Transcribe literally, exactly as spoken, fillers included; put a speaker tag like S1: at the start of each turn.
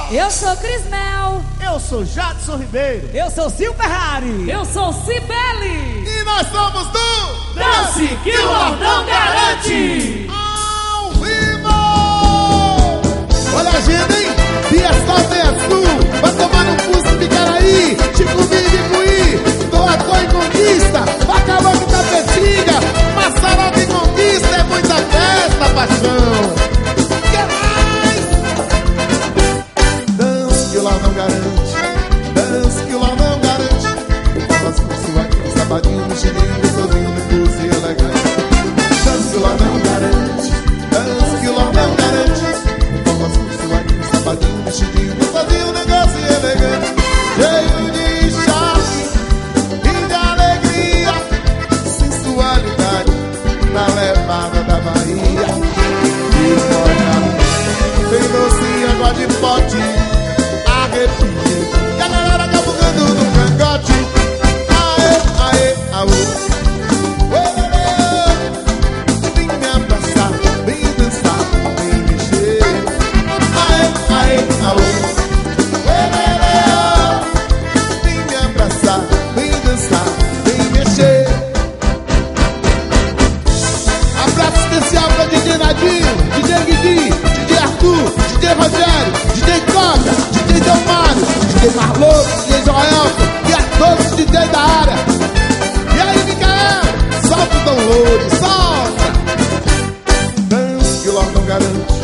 S1: Eu sou Cris Mel.
S2: Eu sou Jadson Ribeiro.
S3: Eu sou Sil Ferrari.
S1: Eu sou Cibele.
S2: E nós somos do
S1: Dance que o Lordão garante.
S2: Ao vivo! Olha a agenda, hein? Fiesta Sul, vai tomar no curso de Picaraí, Chico Bibicuí, Doatói Conquista, Bacalhau de Tapetinga, Massarada e Conquista, é muita festa, paixão. Quer mais? Dança que o Lordão garante, dança que o Lordão garante. Faz curso aqui, sabadinho, mexidinho, gostosinho, no curso e elegante. Dança que o Lordão garante, dança que o Lordão garante. Faz curso aqui, sabadinho, mexidinho, gostosinho, negócio e elegante. Cheio de charme e de alegria, sensualidade na levada da Bahia. E olha, bem docinho, água de pote, arrepia. E a galera cavucando no cangote. Aê, aê, aô. Vem me abraçar, vem dançar, vem mexer. Aê, aê, aô. Vem me abraçar, vem dançar, vem mexer. Abraço especial pra D J Nadinho, D J Guigui, D J Arthur, D J Rogério, D J Coca, D J Delmário, D J Marlon, D J Joelson e a todos os D Js da área. E aí, Micael, solta o download, solta! Dança que o Lordão garante,